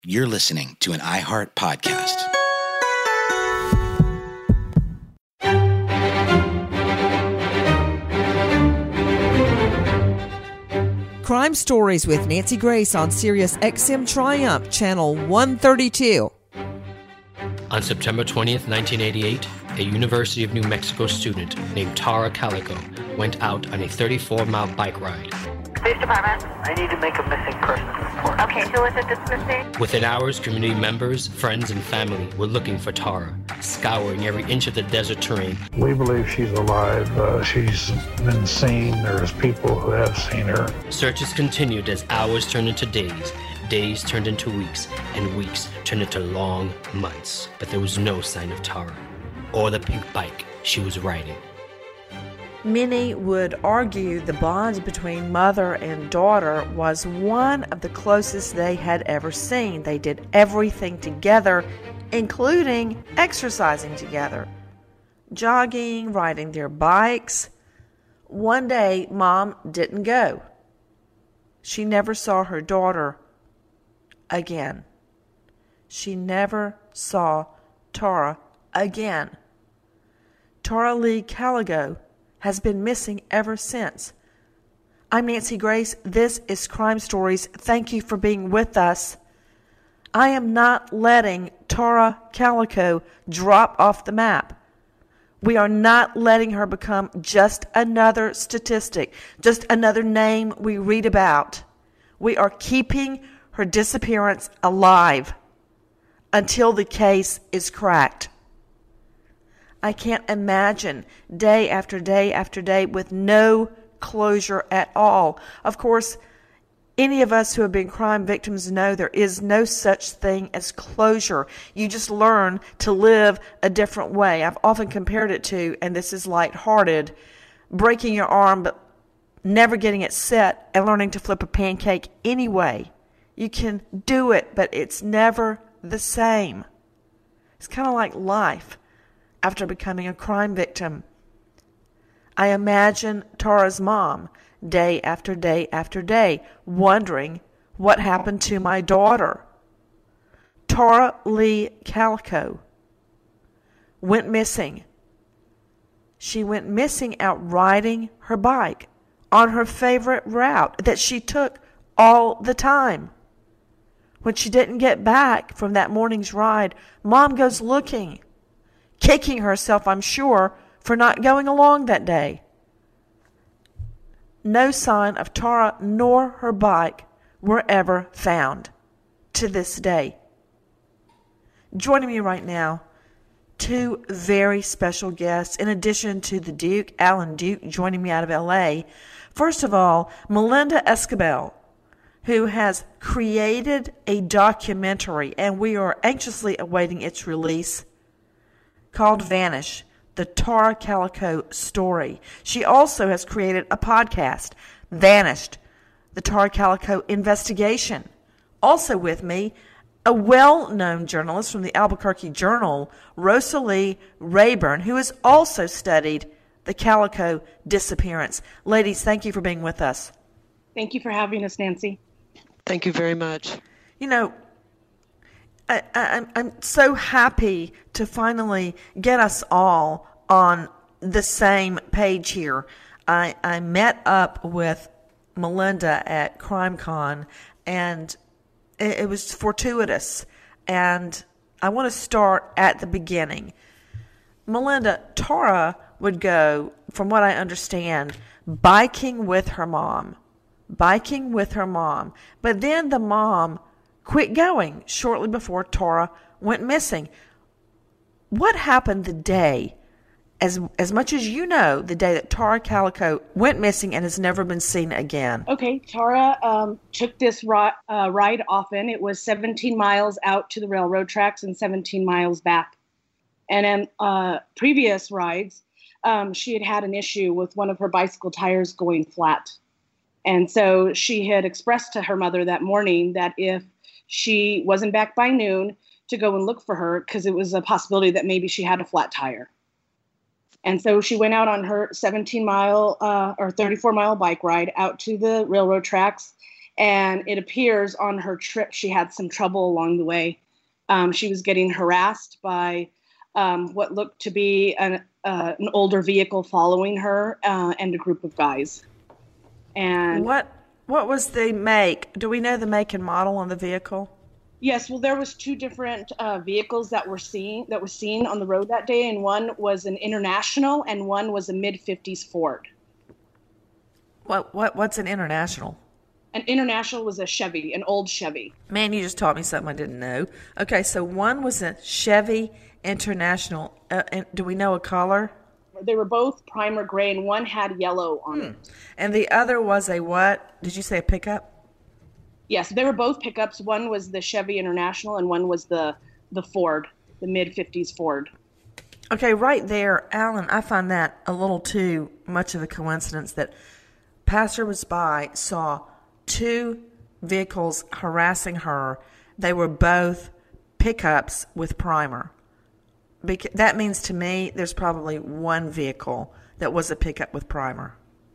You're listening to an iHeart podcast. Crime Stories with Nancy Grace on Sirius XM Triumph, Channel 132. On September 20th, 1988, a University of New Mexico student named Tara Calico went out on a 34-mile bike ride. Police Department, I need to make a missing person report. Okay, who is it that's missing? Within hours, community members, friends, and family were looking for Tara, scouring every inch of the desert terrain. We believe she's alive. She's been seen. There's people who have seen her. Searches continued as hours turned into days, days turned into weeks, and weeks turned into long months. But there was no sign of Tara, or the pink bike she was riding. Many would argue the bond between mother and daughter was one of the closest they had ever seen. They did everything together, including exercising together, jogging, riding their bikes. One day, Mom didn't go. She never saw her daughter again. She never saw Tara again. Tara Lee Calico has been missing ever since. I'm Nancy Grace. This is Crime Stories. Thank you for being with us. I am not letting Tara Calico drop off the map. We are not letting her become just another statistic, just another name we read about. We are keeping her disappearance alive until the case is cracked. I can't imagine day after day after day with no closure at all. Of course, any of us who have been crime victims know there is no such thing as closure. You just learn to live a different way. I've often compared it to, and this is lighthearted, breaking your arm but never getting it set and learning to flip a pancake anyway. You can do it, but it's never the same. It's kind of like life. After becoming a crime victim, I imagine Tara's mom day after day after day wondering what happened to my daughter. Tara Lee Calico went missing. She went missing out riding her bike on her favorite route that she took all the time. When she didn't get back from that morning's ride, Mom goes looking, kicking herself, I'm sure, for not going along that day. No sign of Tara nor her bike were ever found to this day. Joining me right now, two very special guests, in addition to the Duke, Alan Duke, joining me out of L.A. First of all, Melinda Escobel, who has created a documentary, and we are anxiously awaiting its release, called Vanish, the Tara Calico story. She also has created a podcast, Vanished, the Tara Calico investigation. Also with me, a well-known journalist from the Albuquerque Journal, Rosalie Rayburn, who has also studied the Calico disappearance. Ladies, thank you for being with us. Thank you for having us, Nancy. Thank you very much. You know, I'm so happy to finally get us all on the same page here. I met up with Melinda at CrimeCon, and it was fortuitous. And I want to start at the beginning. Melinda, Tara would go, from what I understand, biking with her mom. But then the mom quit going shortly before Tara went missing. What happened the day, as much as you know, the day that Tara Calico went missing and has never been seen again? Okay, Tara took this ride often. It was 17 miles out to the railroad tracks and 17 miles back. And in previous rides, she had an issue with one of her bicycle tires going flat. And so she had expressed to her mother that morning that if she wasn't back by noon, to go and look for her, because it was a possibility that maybe she had a flat tire. And so she went out on her 17-mile or 34-mile bike ride out to the railroad tracks And it appears on her trip, she had some trouble along the way. She was getting harassed by what looked to be an older vehicle following her and a group of guys. And what was the make? Do we know the make and model on the vehicle? Yes, well, there was 2 different vehicles that were seen on the road that day, and one was an International and one was a mid-50s Ford. What's an International? An International was a Chevy, an old Chevy. Man, you just taught me something I didn't know. Okay, so one was a Chevy International. And do we know a color? They were both primer gray, and one had yellow on it. And the other was a what? Did you say a pickup? Yes, they were both pickups. One was the Chevy International, and one was the Ford, the mid-50s Ford. Okay, right there, Alan, I find that a little too much of a coincidence that Pastor was by, saw 2 vehicles harassing her. They were both pickups with primer. That means to me there's probably one vehicle that was a pickup with primer.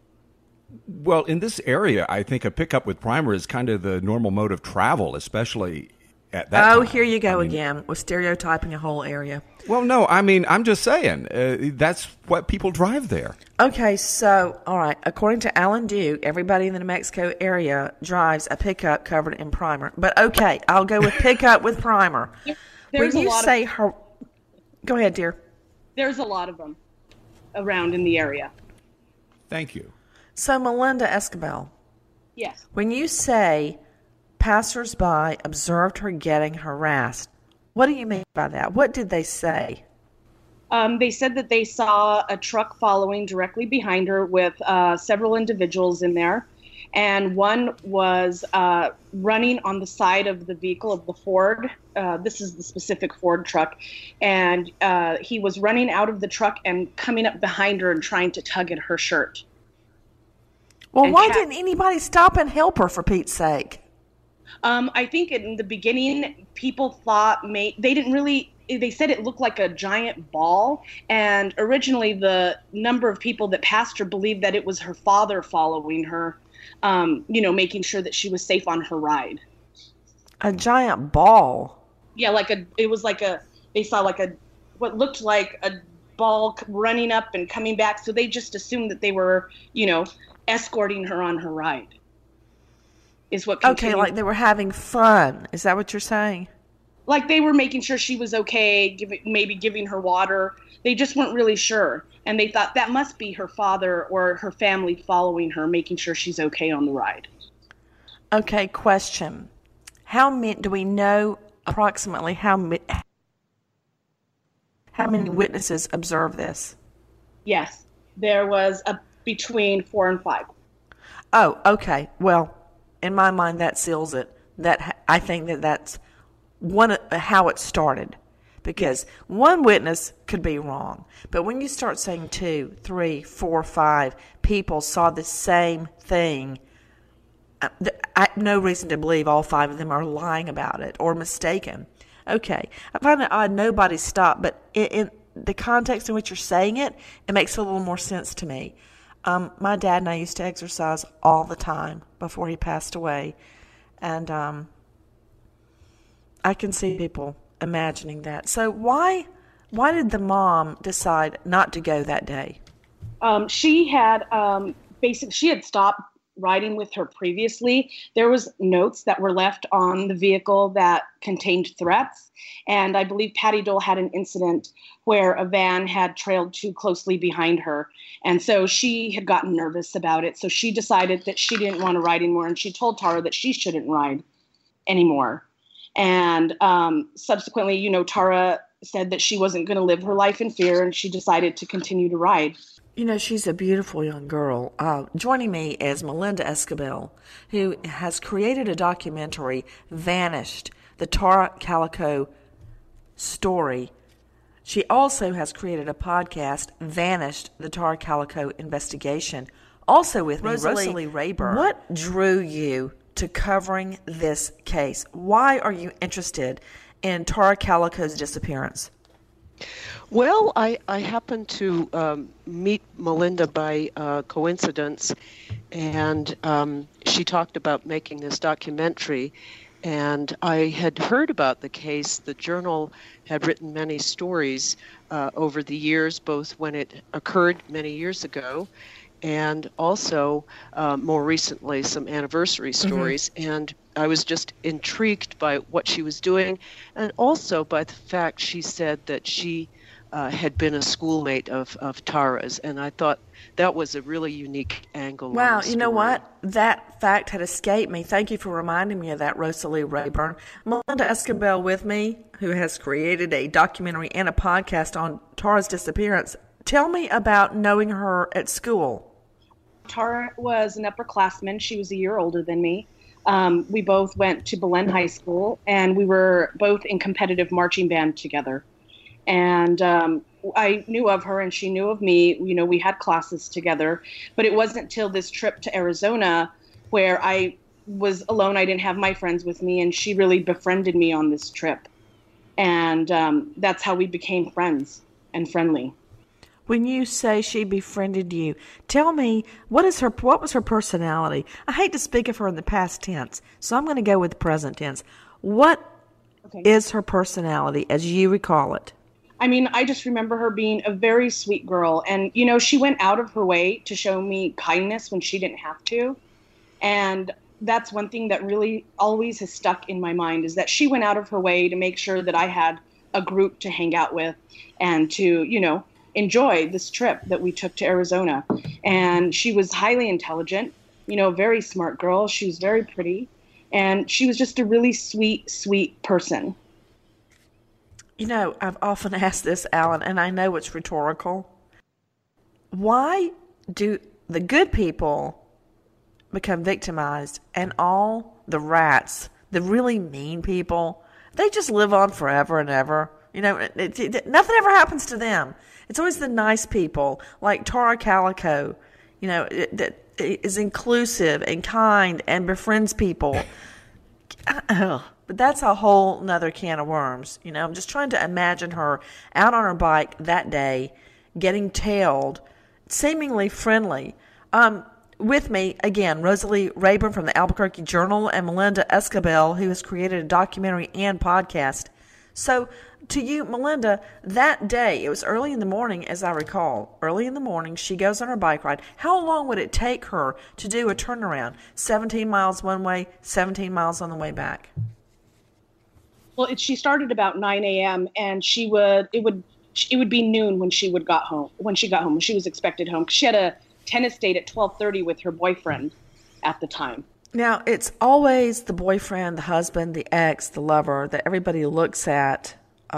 Well, in this area, I think a pickup with primer is kind of the normal mode of travel, especially at that time. Here you go again with stereotyping a whole area. Well, no, I'm just saying that's what people drive there. Okay, so, all right, according to Alan Duke, everybody in the New Mexico area drives a pickup covered in primer. But okay, I'll go with pickup with primer. When you say her... Go ahead, dear. There's a lot of them around in the area. Thank you. So, Melinda Escobel. Yes. When you say passersby observed her getting harassed, what do you mean by that? What did they say? They said that they saw a truck following directly behind her with several individuals in there. And one was running on the side of the vehicle of the Ford. This is the specific Ford truck. And he was running out of the truck and coming up behind her and trying to tug at her shirt. Well, why didn't anybody stop and help her, for Pete's sake? I think in the beginning, people thought they said it looked like a giant ball. And originally, the number of people that passed her believed that it was her father following her, making sure that she was safe on her ride. A giant ball? Yeah, they saw what looked like a ball running up and coming back. So they just assumed that they were, escorting her on her ride. Is what continued. Okay, like they were having fun. Is that what you're saying? Like they were making sure she was okay, maybe giving her water. They just weren't really sure. And they thought that must be her father or her family following her, making sure she's okay on the ride. Okay, question. Do we know approximately how many witnesses observed this? Yes, there was between 4 and 5. Oh, okay. Well, in my mind, that seals it. I think that's how it started, because one witness could be wrong, but when you start saying 2, 3, 4, 5 people saw the same thing, I have no reason to believe all 5 of them are lying about it or mistaken. Okay, I find it odd nobody stopped, but in the context in which you're saying it, it makes a little more sense to me. My dad and I used to exercise all the time before he passed away, and I can see people imagining that. So why did the mom decide not to go that day? She had she had stopped riding with her previously. There was notes that were left on the vehicle that contained threats. And I believe Patty Dole had an incident where a van had trailed too closely behind her. And so she had gotten nervous about it. So she decided that she didn't want to ride anymore. And she told Tara that she shouldn't ride anymore. And subsequently, Tara said that she wasn't going to live her life in fear, and she decided to continue to ride. She's a beautiful young girl. Joining me is Melinda Escobel, who has created a documentary, Vanished, the Tara Calico story. She also has created a podcast, Vanished, the Tara Calico investigation. Also with me, Rosalie Rayburn. What drew you to covering this case? Why are you interested in Tara Calico's disappearance? Well, I happened to meet Melinda by coincidence, and she talked about making this documentary. And I had heard about the case. The Journal had written many stories over the years, both when it occurred many years ago and also more recently some anniversary stories. And I was just intrigued by what she was doing, and also by the fact she said that she had been a schoolmate of Tara's, and I thought that was a really unique angle. Wow, on the you know story. what? That fact had escaped me. Thank you for reminding me of that, Rosalie Rayburn. Melinda Escabel with me, who has created a documentary and a podcast on Tara's disappearance. Tell me about knowing her at school. Tara was an upperclassman. She was a year older than me. We both went to Belen High School, and we were both in competitive marching band together. And I knew of her and she knew of me. You know, we had classes together, but it wasn't until this trip to Arizona where I was alone. I didn't have my friends with me, and she really befriended me on this trip. And that's how we became friends and friendly. When you say she befriended you, tell me, what was her personality? I hate to speak of her in the past tense, so I'm going to go with the present tense. What is her personality as you recall it? I mean, I just remember her being a very sweet girl. And, you know, she went out of her way to show me kindness when she didn't have to. And that's one thing that really always has stuck in my mind, is that she went out of her way to make sure that I had a group to hang out with and to, you know, enjoy this trip that we took to Arizona. And she was highly intelligent, you know, very smart girl. She was very pretty. And she was just a really sweet, sweet person. You know, I've often asked this, Alan, and I know it's rhetorical. Why do the good people become victimized and all the rats, the really mean people, they just live on forever and ever? You know, nothing ever happens to them. It's always the nice people, like Tara Calico, you know, that is inclusive and kind and befriends people. But that's a whole nother can of worms. You know, I'm just trying to imagine her out on her bike that day, getting tailed, seemingly friendly. With me, again, Rosalie Rayburn from the Albuquerque Journal and Melinda Escabel, who has created a documentary and podcast. So, to you, Melinda, that day, it was early in the morning, as I recall. Early in the morning, she goes on her bike ride. How long would it take her to do a turnaround? 17 miles one way, 17 miles on the way back. Well, she started about 9 a.m. and it would be noon when she got home. When she was expected home. She had a tennis date at 12:30 with her boyfriend at the time. Now, it's always the boyfriend, the husband, the ex, the lover that everybody looks at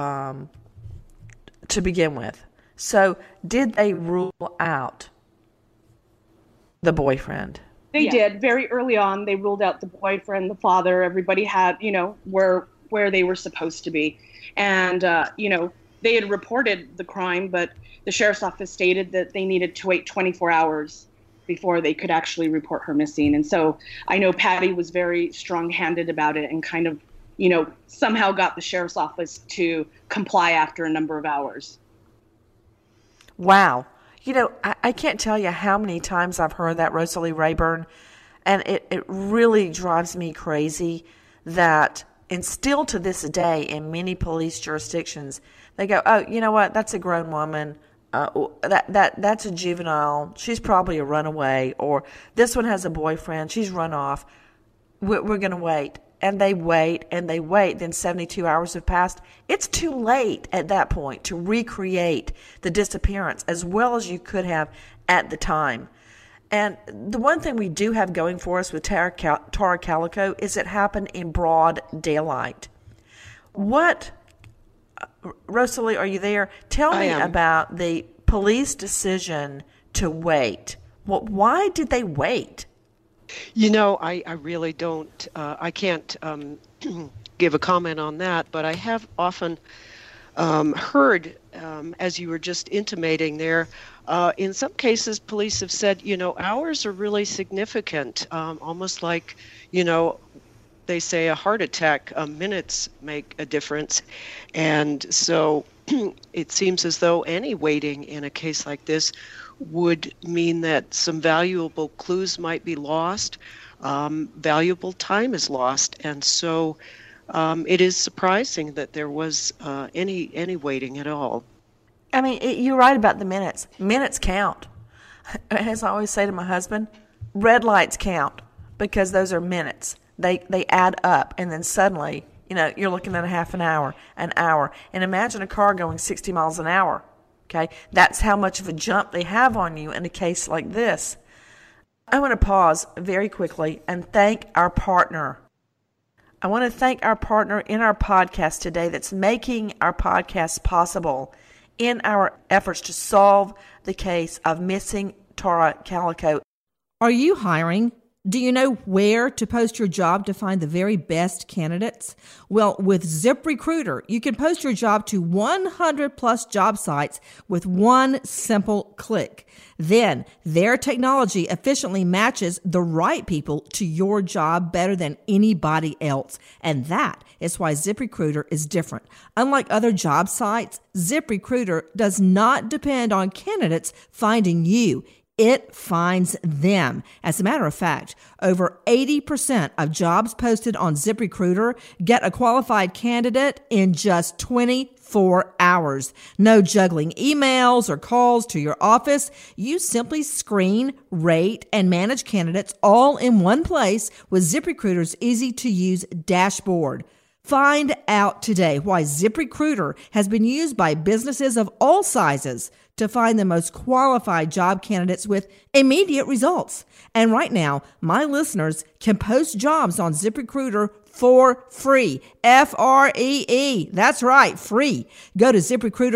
to begin with. So, did they rule out the boyfriend? They did. Very early on, they ruled out the boyfriend, the father. Everybody had, you know, where they were supposed to be. And, you know, they had reported the crime, but the sheriff's office stated that they needed to wait 24 hours before they could actually report her missing. And so I know Patty was very strong-handed about it and kind of, you know, somehow got the sheriff's office to comply after a number of hours. Wow. You know, I can't tell you how many times I've heard that, Rosalie Rayburn, and it really drives me crazy that, and still to this day in many police jurisdictions, they go, oh, you know what, that's a grown woman, that's a juvenile, she's probably a runaway, or this one has a boyfriend, she's run off, we're going to wait. And they wait, and they wait. Then 72 hours have passed. It's too late at that point to recreate the disappearance as well as you could have at the time. And the one thing we do have going for us with Tara Calico is it happened in broad daylight. What, Rosalie, are you there? Tell me about the police decision to wait. Well, why did they wait? You know, I really don't, I can't give a comment on that, but I have often heard, as you were just intimating there, in some cases police have said, you know, hours are really significant, almost like, you know, they say a heart attack, minutes make a difference. And so it seems as though any waiting in a case like this would mean that some valuable clues might be lost, valuable time is lost, and so it is surprising that there was any waiting at all. I mean, you're right about the minutes. Minutes count. As I always say to my husband, red lights count because those are minutes. They add up, and then suddenly, you're looking at a half an hour. And imagine a car going 60 miles an hour, okay? That's how much of a jump they have on you in a case like this. I want to pause very quickly and thank our partner. I want to thank our partner in our podcast today that's making our podcast possible in our efforts to solve the case of missing Tara Calico. Are you hiring? Do you know where to post your job to find the very best candidates? Well, with ZipRecruiter, you can post your job to 100 plus job sites with one simple click. Then their technology efficiently matches the right people to your job better than anybody else. And that is why ZipRecruiter is different. Unlike other job sites, ZipRecruiter does not depend on candidates finding you. It finds them. As a matter of fact, over 80% of jobs posted on ZipRecruiter get a qualified candidate in just 24 hours. No juggling emails or calls to your office. You simply screen, rate, and manage candidates all in one place with ZipRecruiter's easy-to-use dashboard. Find out today why ZipRecruiter has been used by businesses of all sizes to find the most qualified job candidates with immediate results. And right now, my listeners can post jobs on ZipRecruiter for free. Free. That's right, free. Go to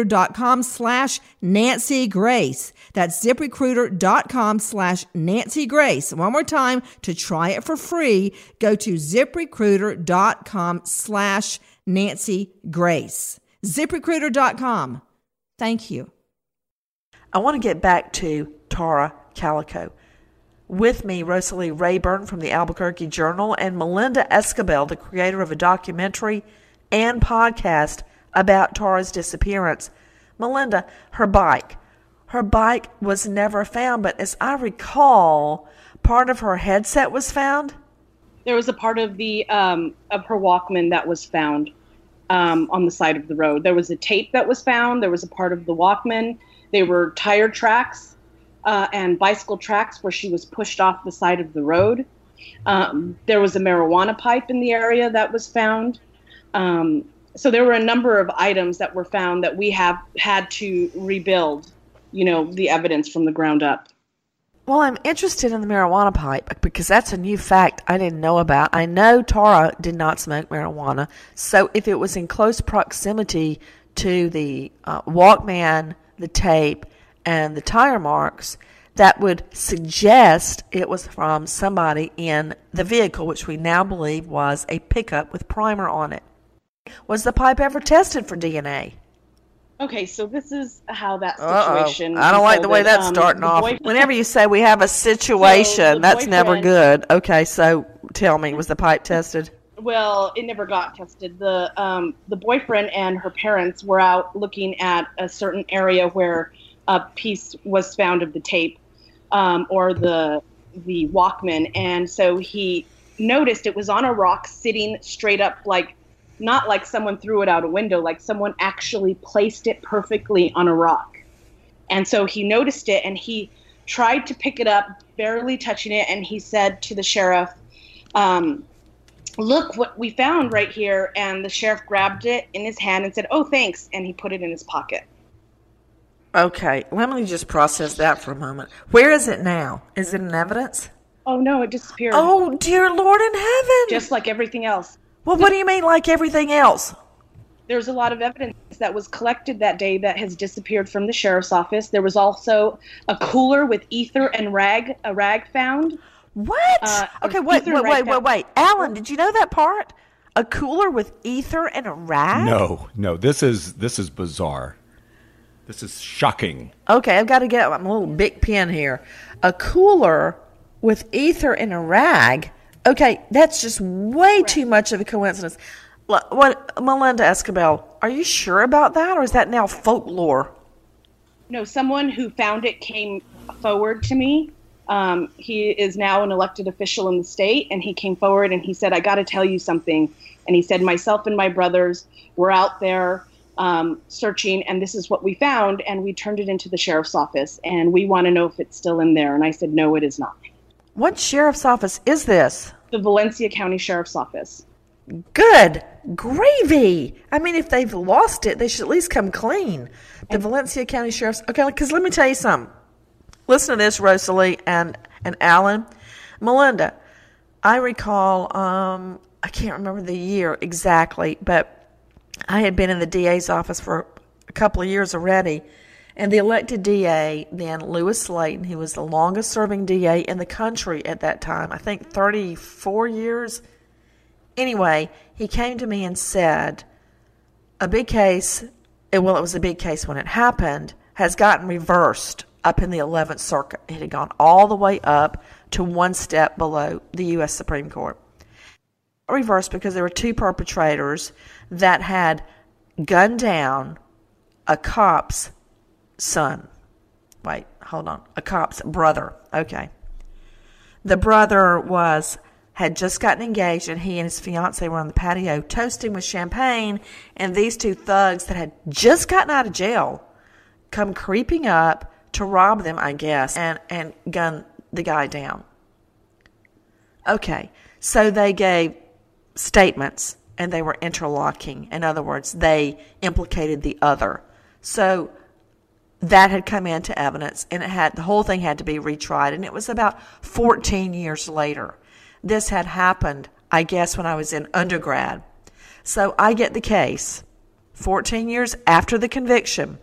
ZipRecruiter.com/Nancy Grace. That's ZipRecruiter.com/Nancy Grace. One more time, to try it for free, go to ZipRecruiter.com/Nancy Grace. ZipRecruiter.com. Thank you. I want to get back to Tara Calico. With me, Rosalie Rayburn from the Albuquerque Journal and Melinda Escobel, the creator of a documentary and podcast about Tara's disappearance. Melinda, her bike was never found, but as I recall, part of her headset was found? There was a part of the of her Walkman that was found on the side of the road. There was a tape that was found. There was a part of the Walkman. They were tire tracks and bicycle tracks where she was pushed off the side of the road. There was a marijuana pipe in the area that was found. So there were a number of items that were found that we have had to rebuild, the evidence from the ground up. Well, I'm interested in the marijuana pipe because that's a new fact I didn't know about. I know Tara did not smoke marijuana. So if it was in close proximity to the Walkman, the tape, and the tire marks, that would suggest it was from somebody in the vehicle, which we now believe was a pickup with primer on it. Was the pipe ever tested for DNA? Okay, so this is how that situation I don't like the way that's starting off. Whenever you say we have a situation, that's never good. Okay, so tell me, was the pipe tested? Well, it never got tested. The boyfriend and her parents were out looking at a certain area where a piece was found of the tape or the Walkman, and so he noticed it was on a rock sitting straight up, not like someone threw it out a window, like someone actually placed it perfectly on a rock. And so he noticed it and he tried to pick it up, barely touching it, and he said to the sheriff, look what we found right here. And the sheriff grabbed it in his hand and said, oh, thanks. And he put it in his pocket. Okay, let me just process that for a moment. Where is it now? Is it in evidence? Oh, no, it disappeared. Oh, dear Lord in heaven. Just like everything else. Well, what do you mean like everything else? There's a lot of evidence that was collected that day that has disappeared from the sheriff's office. There was also a cooler with ether and a rag found. What? Okay, wait. Alan, did you know that part? A cooler with ether and a rag? No. This is bizarre. This is shocking. Okay, I've got to get my little big pen here. A cooler with ether and a rag? Okay, that's just way too much of a coincidence. What, Melinda Escobel, are you sure about that, or is that now folklore? No, someone who found it came forward to me. He is now an elected official in the state, and he came forward and he said, I got to tell you something. And he said, myself and my brothers were out there searching, and this is what we found, and we turned it into the sheriff's office, and we want to know if it's still in there. And I said, no, it is not. What sheriff's office is this? The Valencia County Sheriff's Office. Good gravy. I mean, if they've lost it, they should at least come clean. The Valencia County Sheriff's... Okay, because let me tell you something. Listen to this, Rosalie and Alan. Melinda, I recall, I can't remember the year exactly, but I had been in the DA's office for a couple of years already, and the elected DA, then Lewis Slayton, who was the longest-serving DA in the country at that time, I think 34 years. Anyway, he came to me and said, a big case, well, it was a big case when it happened, has gotten reversed up in the 11th Circuit. It had gone all the way up to one step below the U.S. Supreme Court. Reversed because there were two perpetrators that had gunned down a cop's son. Wait, hold on. A cop's brother. Okay. The brother had just gotten engaged, and he and his fiancée were on the patio toasting with champagne, and these two thugs that had just gotten out of jail come creeping up to rob them, I guess, and gun the guy down. Okay, so they gave statements, and they were interlocking. In other words, they implicated the other. So that had come into evidence, and the whole thing had to be retried, and it was about 14 years later. This had happened, I guess, when I was in undergrad. So I get the case 14 years after the conviction.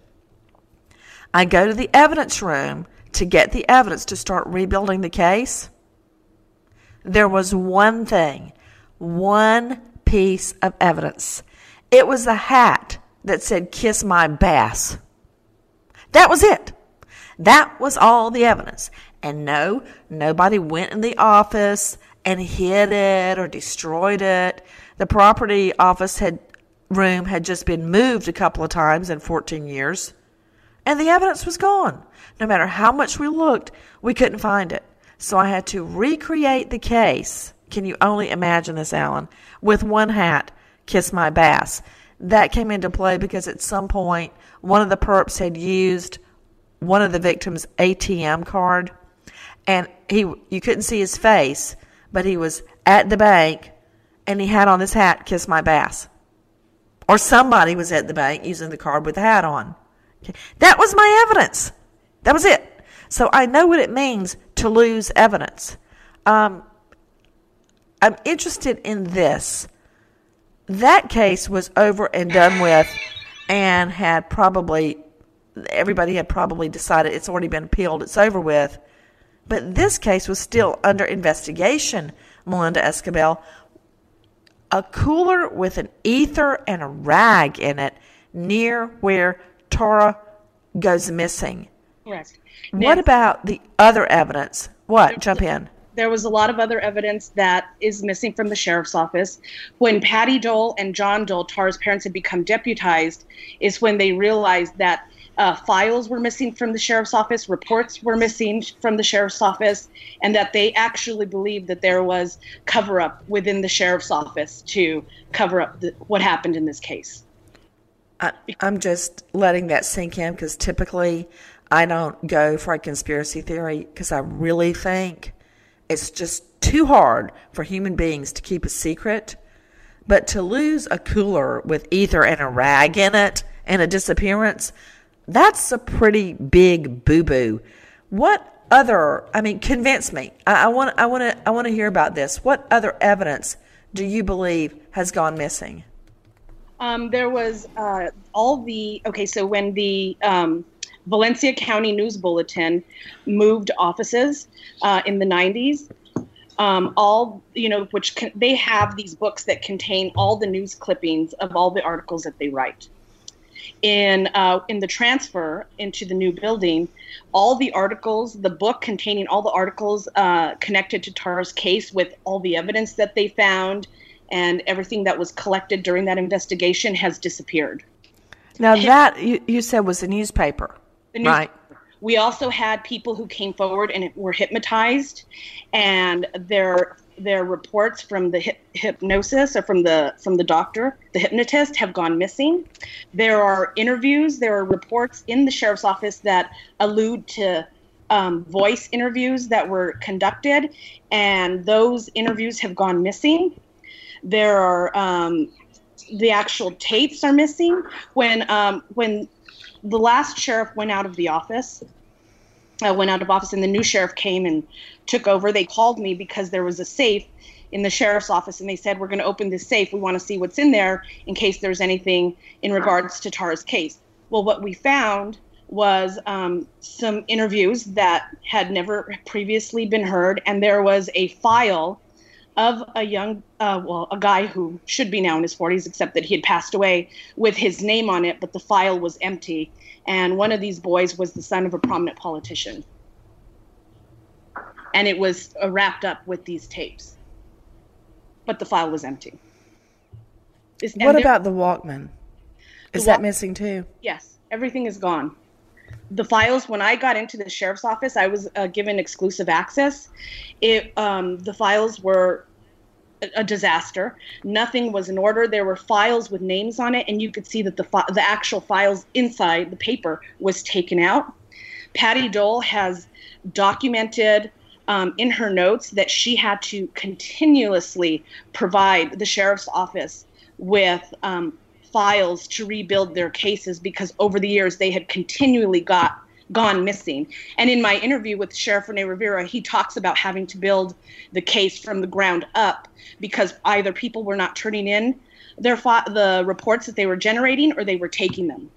I go to the evidence room to get the evidence to start rebuilding the case. There was one thing, one piece of evidence. It was a hat that said, "Kiss my bass." That was it. That was all the evidence. And no, nobody went in the office and hid it or destroyed it. The property office room had just been moved a couple of times in 14 years. And the evidence was gone. No matter how much we looked, we couldn't find it. So I had to recreate the case. Can you only imagine this, Alan? With one hat, "Kiss my bass." That came into play because at some point, one of the perps had used one of the victim's ATM card, and you couldn't see his face, but he was at the bank, and he had on this hat, "Kiss my bass." Or somebody was at the bank using the card with the hat on. Okay. That was my evidence. That was it. So I know what it means to lose evidence. I'm interested in this. That case was over and done with, and everybody had probably decided it's already been appealed, it's over with. But this case was still under investigation, Melinda Escobel. A cooler with an ether and a rag in it near where Tara goes missing. Correct. What about the other evidence? What? Jump in. There was a lot of other evidence that is missing from the sheriff's office. When Patty Dole and John Dole, Tara's parents, had become deputized, is when they realized that files were missing from the sheriff's office, reports were missing from the sheriff's office, and that they actually believed that there was cover-up within the sheriff's office to cover up what happened in this case. I'm just letting that sink in because typically I don't go for a conspiracy theory because I really think it's just too hard for human beings to keep a secret. But to lose a cooler with ether and a rag in it and a disappearance, that's a pretty big boo-boo. What other, convince me. I want to hear about this. What other evidence do you believe has gone missing? There was so when the Valencia County News Bulletin moved offices in the 90s, they have these books that contain all the news clippings of all the articles that they write. In the transfer into the new building, all the articles, the book containing all the articles connected to Tara's case with all the evidence that they found and everything that was collected during that investigation has disappeared. Now that you said was the newspaper, right? We also had people who came forward and were hypnotized, and their reports from the hypnosis or from the doctor, the hypnotist, have gone missing. There are interviews, there are reports in the sheriff's office that allude to voice interviews that were conducted, and those interviews have gone missing. There are the actual tapes are missing. When the last sheriff went out of office, and the new sheriff came and took over, they called me because there was a safe in the sheriff's office, and they said, we're going to open this safe. We want to see what's in there in case there's anything in regards to Tara's case. Well, what we found was some interviews that had never previously been heard, and there was a file of a young, a guy who should be now in his 40s, except that he had passed away, with his name on it, but the file was empty. And one of these boys was the son of a prominent politician. And it was wrapped up with these tapes. But the file was empty. What about the Walkman? Is that missing too? Yes, everything is gone. The files, when I got into the sheriff's office, I was given exclusive access. The files were a disaster. Nothing was in order. There were files with names on it, and you could see that the actual files inside the paper was taken out. Patty Dole has documented in her notes that she had to continuously provide the sheriff's office with files to rebuild their cases because over the years they had continually gone missing. And in my interview with Sheriff Rene Rivera, he talks about having to build the case from the ground up because either people were not turning in the reports that they were generating or they were taking them.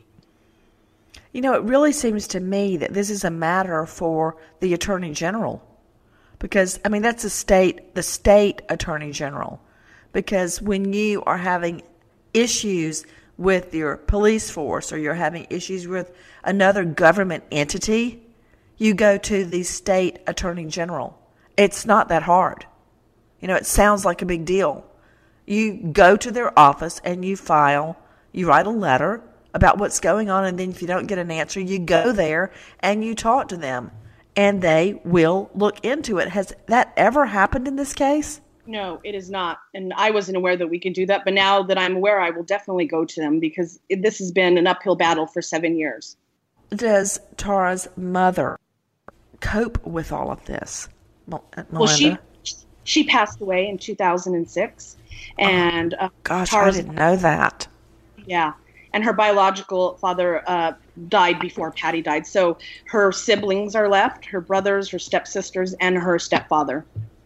You know, it really seems to me that this is a matter for the Attorney General because, I mean, that's the state Attorney General. Because when you are having issues with your police force or you're having issues with another government entity, you go to the state Attorney General. It's not that hard. You know, it sounds like a big deal. You go to their office and you write a letter about what's going on, and then if you don't get an answer, you go there and you talk to them, and they will look into it. Has that ever happened in this case? No, it is not. And I wasn't aware that we could do that. But now that I'm aware, I will definitely go to them because this has been an uphill battle for 7 years. Does Tara's mother cope with all of this, Melinda? Well, she passed away in 2006. And gosh, I didn't know that. Yeah. And her biological father died before Patty died. So her siblings are left, her brothers, her stepsisters, and her stepfather.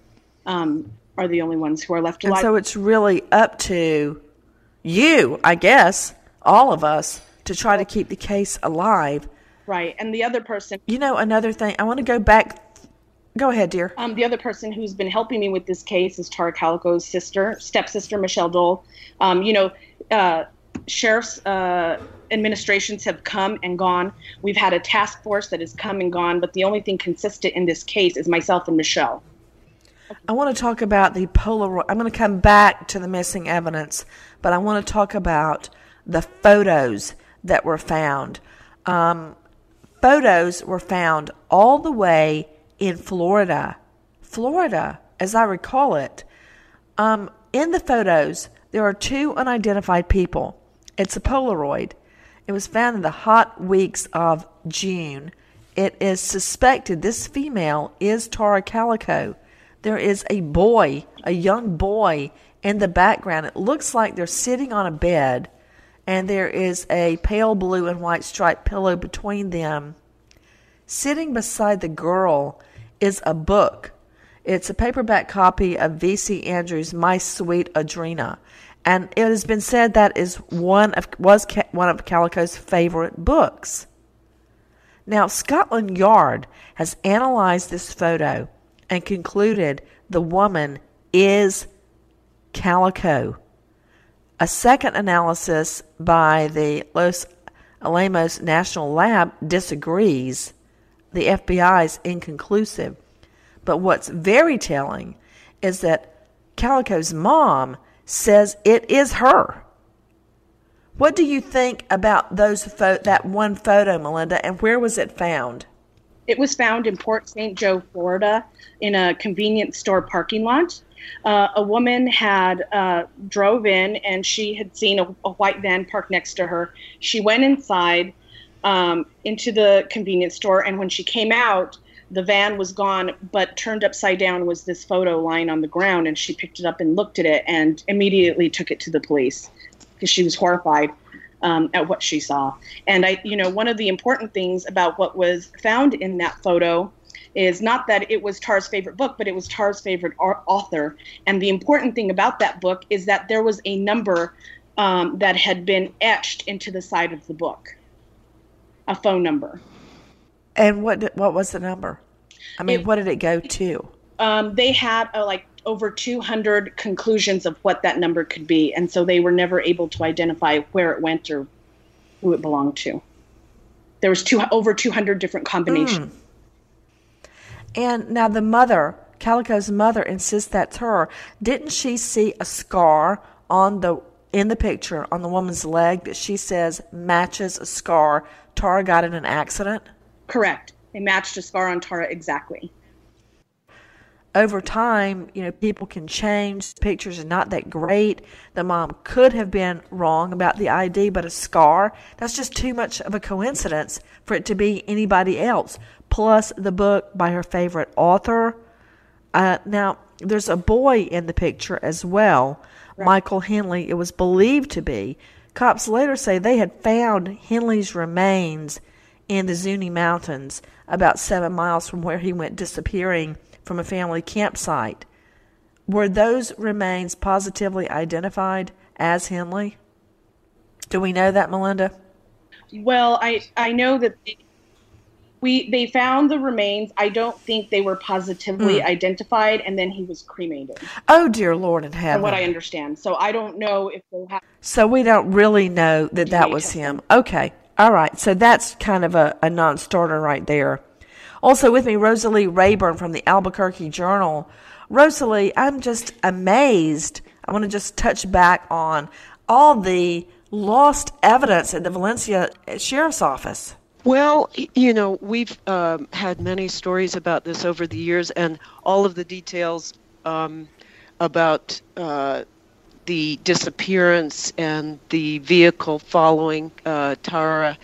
Are the only ones who are left alive. And so it's really up to you, I guess, all of us, to try to keep the case alive. Right. And the other person... You know, another thing, I want to go back... Go ahead, dear. The other person who's been helping me with this case is Tara Calico's stepsister, Michelle Dole. Sheriff's administrations have come and gone. We've had a task force that has come and gone, but the only thing consistent in this case is myself and Michelle. I want to talk about the Polaroid. I'm going to come back to the missing evidence, but I want to talk about the photos that were found. Photos were found all the way in Florida. Florida, as I recall it. In the photos, there are two unidentified people. It's a Polaroid. It was found in the hot weeks of June. It is suspected this female is Tara Calico. There is a young boy in the background. It looks like they're sitting on a bed, and there is a pale blue and white striped pillow between them. Sitting beside the girl is a book. It's a paperback copy of V.C. Andrews' My Sweet Adrena, and it has been said that was one of Calico's favorite books. Now, Scotland Yard has analyzed this photo and concluded the woman is Calico. A second analysis by the Los Alamos National Lab disagrees. The FBI is inconclusive. But what's very telling is that Calico's mom says it is her. What do you think about that one photo, Melinda, and where was it found? It was found in Port St. Joe, Florida, in a convenience store parking lot. A woman had drove in, and she had seen a white van parked next to her. She went inside into the convenience store, and when she came out, the van was gone, but turned upside down was this photo lying on the ground, and she picked it up and looked at it and immediately took it to the police because she was horrified at what she saw. And one of the important things about what was found in that photo is not that it was Tara's favorite book, but it was Tara's favorite author. And the important thing about that book is that there was a number that had been etched into the side of the book, a phone number. And what was the number? I mean, what did it go to? They had over 200 conclusions of what that number could be, and so they were never able to identify where it went or who it belonged to. There was over 200 different combinations. And now the mother, Calico's mother, insists that's her. Didn't she see a scar in the picture on the woman's leg that she says matches a scar Tara got in an accident? Correct. They matched a scar on Tara exactly. Over time, people can change. Pictures are not that great. The mom could have been wrong about the ID, but a scar, that's just too much of a coincidence for it to be anybody else. Plus the book by her favorite author. Now, there's a boy in the picture as well, right. Michael Henley, it was believed to be. Cops later say they had found Henley's remains in the Zuni Mountains, about 7 miles from where he went disappearing from a family campsite. Were those remains positively identified as Henley? Do we know that, Melinda? Well, I know that they found the remains. I don't think they were positively identified, and then he was cremated. Oh, dear Lord in heaven. From what I understand. So I don't know if they have... So we don't really know that was him. Okay. All right. So that's kind of a non-starter right there. Also with me, Rosalie Rayburn from the Albuquerque Journal. Rosalie, I'm just amazed. I want to just touch back on all the lost evidence at the Valencia Sheriff's Office. Well, we've had many stories about this over the years, and all of the details about the disappearance and the vehicle following Tara,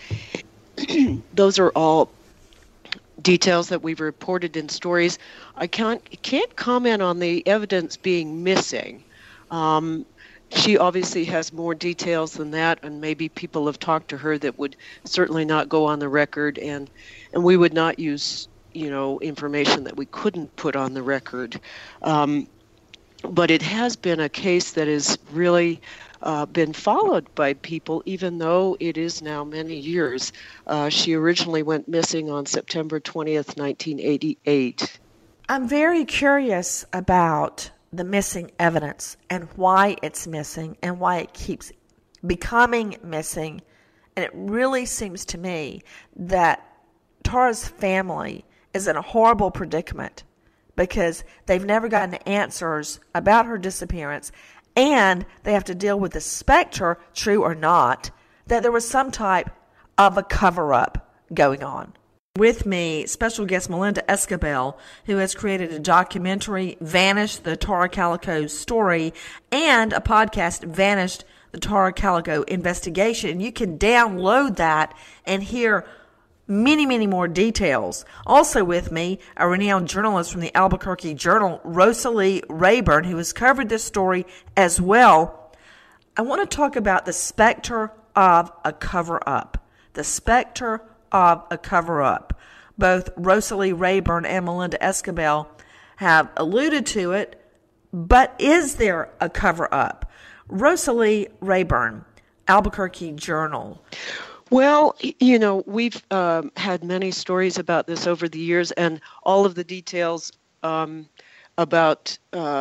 those are all details that we've reported in stories. I can't comment on the evidence being missing. She obviously has more details than that, and maybe people have talked to her that would certainly not go on the record, and we would not use information that we couldn't put on the record. But it has been a case that has really been followed by people, even though it is now many years. She originally went missing on September 20th, 1988. I'm very curious about the missing evidence and why it's missing and why it keeps becoming missing. And it really seems to me that Tara's family is in a horrible predicament because they've never gotten answers about her disappearance, and they have to deal with the specter, true or not, that there was some type of a cover-up going on. With me, special guest Melinda Escobel, who has created a documentary, Vanished, the Tara Calico Story, and a podcast, Vanished, the Tara Calico Investigation. You can download that and hear many, many more details. Also with me, a renowned journalist from the Albuquerque Journal, Rosalie Rayburn, who has covered this story as well. I want to talk about the specter of a cover-up. The specter of a cover-up. Both Rosalie Rayburn and Melinda Escobel have alluded to it, but is there a cover-up? Rosalie Rayburn, Albuquerque Journal. Well, we've had many stories about this over the years, and all of the details about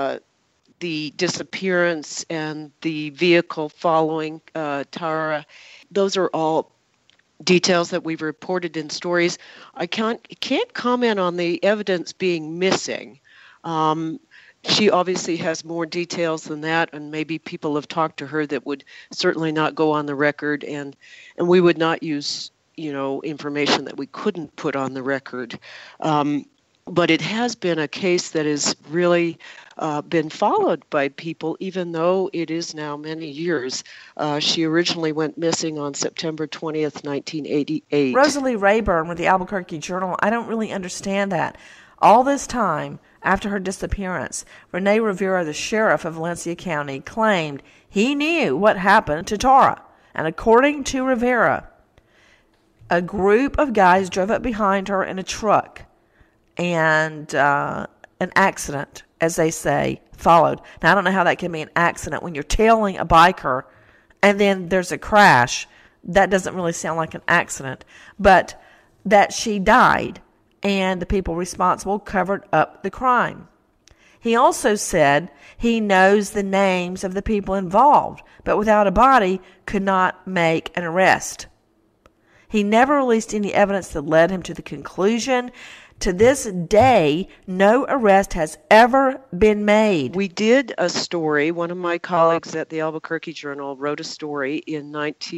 the disappearance and the vehicle following Tara, those are all details that we've reported in stories. I can't comment on the evidence being missing. She obviously has more details than that, and maybe people have talked to her that would certainly not go on the record, and we would not use, information that we couldn't put on the record. But it has been a case that has really been followed by people, even though it is now many years. She originally went missing on September 20th, 1988. Rosalie Rayburn with the Albuquerque Journal. I don't really understand that. All this time, after her disappearance, Rene Rivera, the sheriff of Valencia County, claimed he knew what happened to Tara. And according to Rivera, a group of guys drove up behind her in a truck, and an accident, as they say, followed. Now, I don't know how that can be an accident when you're tailing a biker and then there's a crash. That doesn't really sound like an accident. But that she died, and the people responsible covered up the crime. He also said he knows the names of the people involved, but without a body could not make an arrest. He never released any evidence that led him to the conclusion. To this day, no arrest has ever been made. We did a story. One of my colleagues at the Albuquerque Journal wrote a story in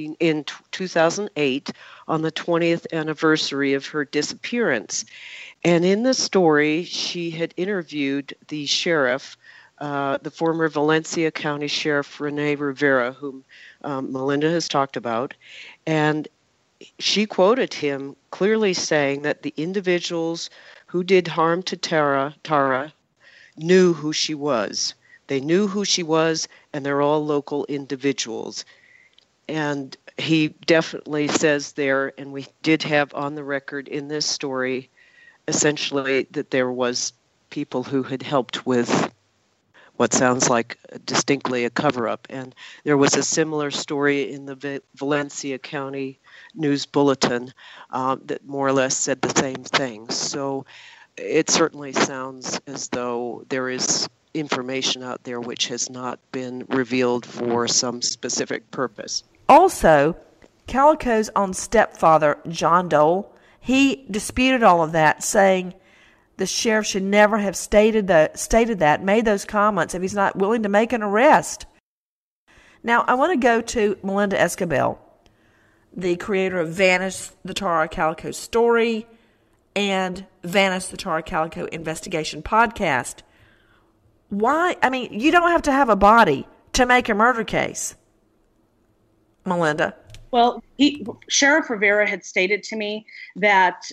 2008 on the 20th anniversary of her disappearance. And in the story, she had interviewed the sheriff, the former Valencia County Sheriff Rene Rivera, whom Melinda has talked about. And she quoted him clearly saying that the individuals who did harm to Tara knew who she was. They knew who she was, and they're all local individuals. And he definitely says there, and we did have on the record in this story, essentially that there was people who had helped with what sounds like distinctly a cover-up. And there was a similar story in the Valencia County News Bulletin that more or less said the same thing. So it certainly sounds as though there is information out there which has not been revealed for some specific purpose. Also, Calico's own stepfather, John Dole, he disputed all of that, saying the sheriff should never have stated that, made those comments if he's not willing to make an arrest. Now, I want to go to Melinda Escobel, the creator of Vanish the Tara Calico Story and Vanish the Tara Calico Investigation Podcast. Why? I mean, you don't have to have a body to make a murder case. Melinda? Well, Sheriff Rivera had stated to me that,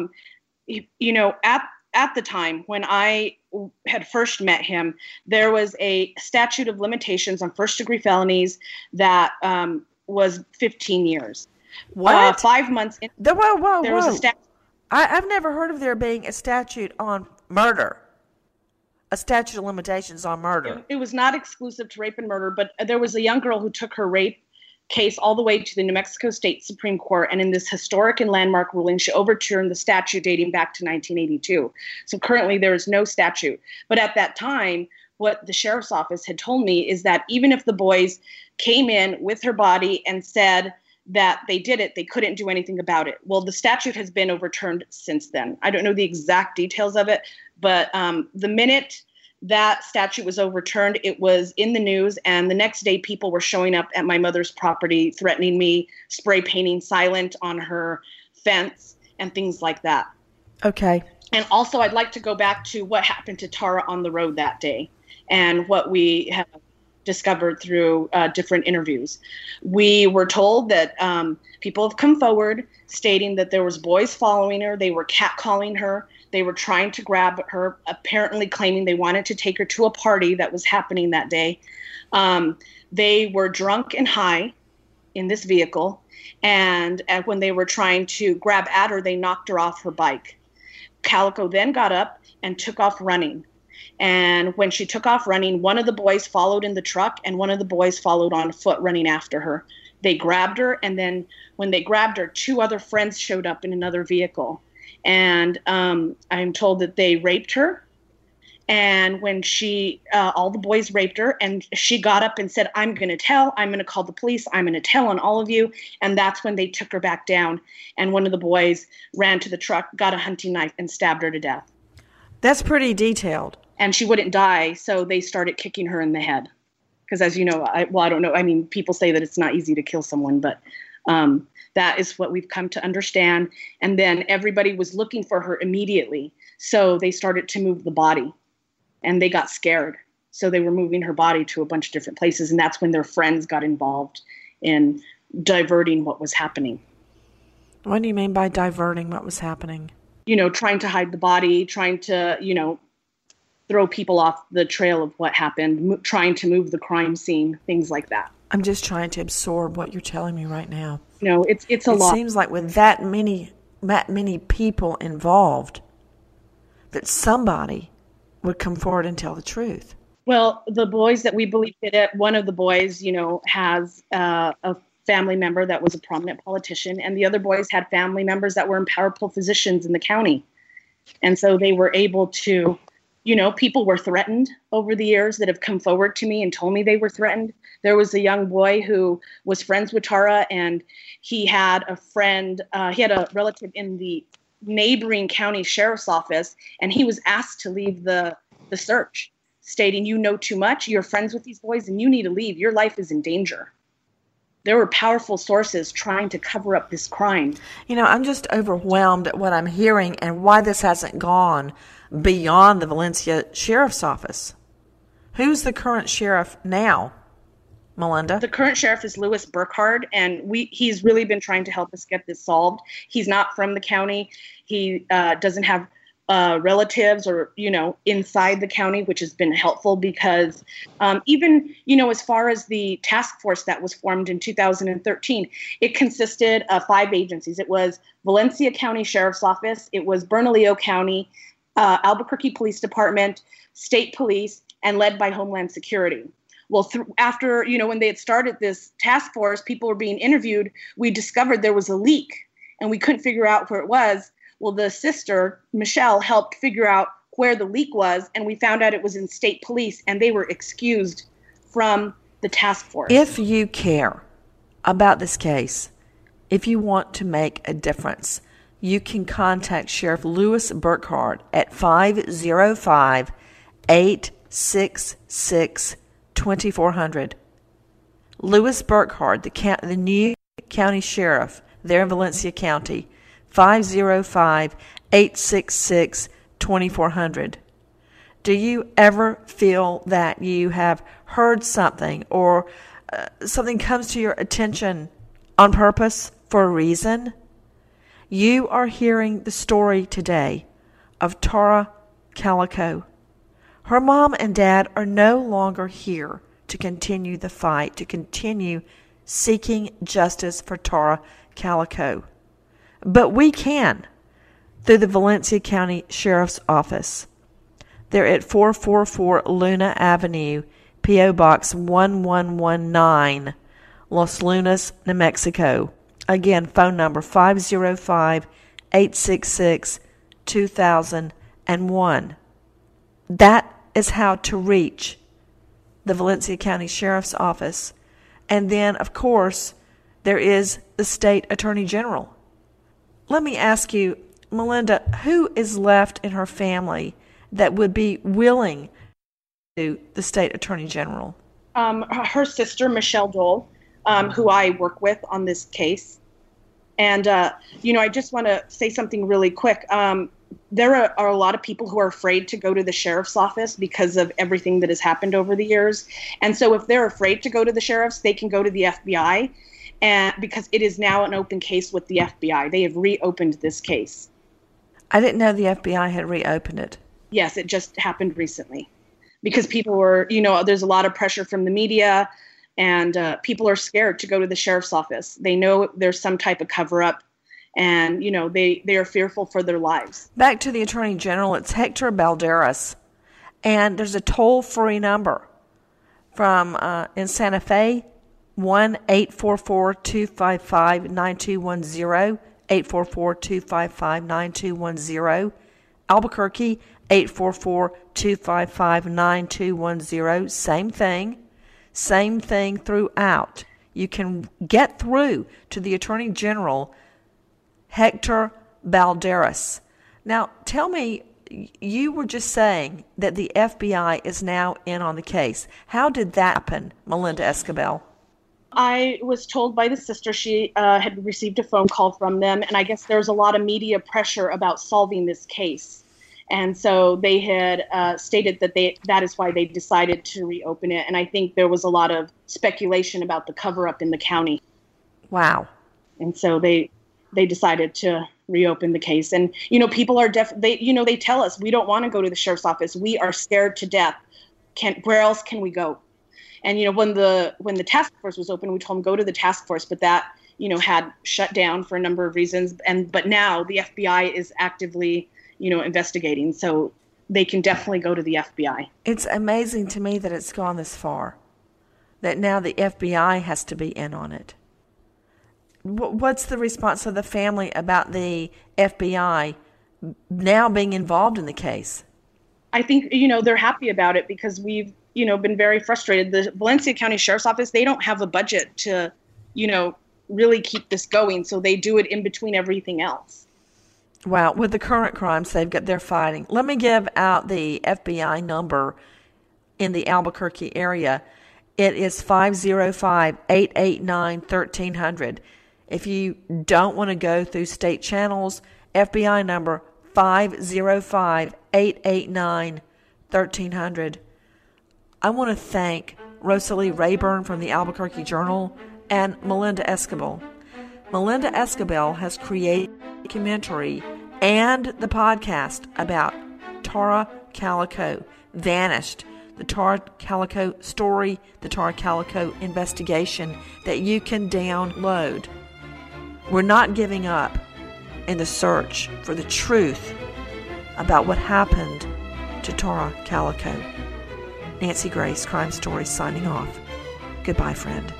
at the time when I had first met him, there was a statute of limitations on first-degree felonies that was 15 years. What? 5 months in. There was a statute. I've never heard of there being a statute on murder. A statute of limitations on murder. It was not exclusive to rape and murder, but there was a young girl who took her rape case all the way to the New Mexico State Supreme Court, and in this historic and landmark ruling, she overturned the statute dating back to 1982. So currently there is no statute. But at that time, what the sheriff's office had told me is that even if the boys came in with her body and said that they did it, they couldn't do anything about it. Well, the statute has been overturned since then. I don't know the exact details of it, but the minute that statute was overturned, it was in the news, and the next day people were showing up at my mother's property, threatening me, spray painting silent on her fence, and things like that. Okay. And also, I'd like to go back to what happened to Tara on the road that day and what we have discovered through different interviews. We were told that people have come forward stating that there was boys following her. They were catcalling her. They were trying to grab her, apparently claiming they wanted to take her to a party that was happening that day. They were drunk and high in this vehicle. And when they were trying to grab at her, they knocked her off her bike. Calico then got up and took off running. And when she took off running, one of the boys followed in the truck and one of the boys followed on foot running after her. They grabbed her, and then when they grabbed her, two other friends showed up in another vehicle. And I'm told that they raped her. And when all the boys raped her, and she got up and said, I'm going to call the police, I'm going to tell on all of you. And that's when they took her back down. And one of the boys ran to the truck, got a hunting knife, and stabbed her to death. That's pretty detailed. and she wouldn't die. So they started kicking her in the head. Because as you know, I don't know. I mean, people say that it's not easy to kill someone, but that is what we've come to understand. And then everybody was looking for her immediately. So they started to move the body, and they got scared. So they were moving her body to a bunch of different places. And that's when their friends got involved in diverting what was happening. What do you mean by diverting what was happening? Trying to hide the body, trying to, throw people off the trail of what happened, trying to move the crime scene, things like that. I'm just trying to absorb what you're telling me right now. It's a lot. It seems like with that many people involved, that somebody would come forward and tell the truth. Well, the boys that we believe did it, one of the boys, has a family member that was a prominent politician, and the other boys had family members that were in powerful positions in the county. And so they were able to, people were threatened over the years that have come forward to me and told me they were threatened. There was a young boy who was friends with Tara, and he had a friend, he had a relative in the neighboring county sheriff's office, and he was asked to leave the search, stating, you know too much, you're friends with these boys, and you need to leave. Your life is in danger. There were powerful sources trying to cover up this crime. I'm just overwhelmed at what I'm hearing and why this hasn't gone beyond the Valencia Sheriff's Office. Who's the current sheriff now, Melinda? The current sheriff is Louis Burkhardt, and he's really been trying to help us get this solved. He's not from the county. He doesn't have relatives or, inside the county, which has been helpful because even, as far as the task force that was formed in 2013, it consisted of 5 agencies. It was Valencia County Sheriff's Office. It was Bernalillo County, Albuquerque Police Department, State Police, and led by Homeland Security. Well, after, when they had started this task force, people were being interviewed, we discovered there was a leak and we couldn't figure out where it was. Well, the sister, Michelle, helped figure out where the leak was, and we found out it was in state police, and they were excused from the task force. If you care about this case, if you want to make a difference, you can contact Sheriff Louis Burkhardt at 505-866-2400. Louis Burkhardt, the new county sheriff there in Valencia County, 505-866-2400. Do you ever feel that you have heard something or something comes to your attention on purpose for a reason? You are hearing the story today of Tara Calico. Her mom and dad are no longer here to continue the fight, to continue seeking justice for Tara Calico. But we can through the Valencia County Sheriff's Office. They're at 444 Luna Avenue, P.O. Box 1119, Los Lunas, New Mexico. Again, phone number 505-866-2001. That is how to reach the Valencia County Sheriff's Office. And then, of course, there is the State Attorney General. Let me ask you, Melinda, who is left in her family that would be willing to the State Attorney General? Her sister, Michelle Dole, who I work with on this case. And, I just want to say something really quick. There are a lot of people who are afraid to go to the sheriff's office because of everything that has happened over the years. And so if they're afraid to go to the sheriff's, they can go to the FBI. And because it is now an open case with the FBI. They have reopened this case. I didn't know the FBI had reopened it. Yes, it just happened recently. Because people were, there's a lot of pressure from the media, and people are scared to go to the sheriff's office. They know there's some type of cover-up, and, they are fearful for their lives. Back to the Attorney General, it's Hector Balderas. And there's a toll-free number from in Santa Fe, 1-844-255-9210, 844-255-9210. Albuquerque, 844-255-9210. Same thing throughout. You can get through to the Attorney General, Hector Balderas. Now, tell me, you were just saying that the FBI is now in on the case. How did that happen, Melinda Escobel? I was told by the sister she had received a phone call from them, and I guess there was a lot of media pressure about solving this case. And so they had stated that that is why they decided to reopen it. And I think there was a lot of speculation about the cover-up in the county. Wow. And so they decided to reopen the case. And, people are they tell us, we don't want to go to the sheriff's office. We are scared to death. Where else can we go? And, when the task force was open, we told them go to the task force, but that, had shut down for a number of reasons. But now the FBI is actively, investigating. So they can definitely go to the FBI. It's amazing to me that it's gone this far, that now the FBI has to be in on it. What's the response of the family about the FBI now being involved in the case? I think, they're happy about it because we've, been very frustrated. The Valencia County Sheriff's Office, they don't have a budget to, really keep this going. So they do it in between everything else. Wow. With the current crimes they're fighting. Let me give out the FBI number in the Albuquerque area. It is 505-889-1300. If you don't want to go through state channels, FBI number 505-889-1300. I want to thank Rosalie Rayburn from the Albuquerque Journal and Melinda Escobel. Melinda Escobel has created a documentary and the podcast about Tara Calico, Vanished, the Tara Calico story, the Tara Calico investigation that you can download. We're not giving up in the search for the truth about what happened to Tara Calico. Nancy Grace, Crime Stories, signing off. Goodbye, friend.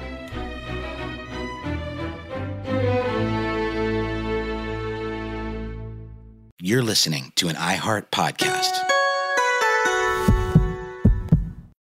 You're listening to an iHeart podcast.